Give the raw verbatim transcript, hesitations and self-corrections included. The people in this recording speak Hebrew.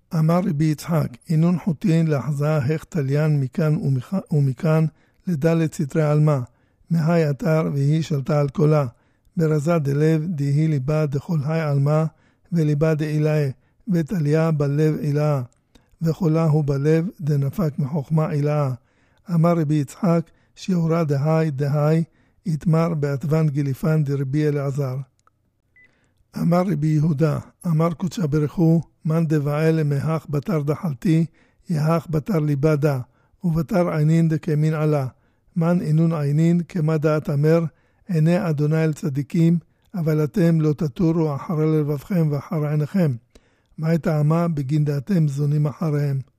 אמר רבי יצחק, אינון חוטין להחזה הכתליין מכאן ומכאן לדלת סתרי עלמה, מהי אתר והיא שלטה על קולה, ברזה דלב דהי ליבה דכל היי עלמה וליבה דאילאה, ותליה בלב אילאה, וחולה הוא בלב דנפק מחוכמה אילאה. אמר רבי יצחק, שיעורה דהי דהי, יתמר בעטבן גיליפן דרבי אלעזר. אמר רבי יהודה, אמר קודשא בריך הוא, מן דבעל מהך בתר דחלתי, יהך בתר ליבה דה, ובתר עינין דקמין עלה. מן אינון עינין, כמה דעת אמר, עיני אדוני אל צדיקים, אבל אתם לא תטורו אחרי לבבכם ואחר עיניכם. מה טעמה בגין דעתם זונים אחריהם?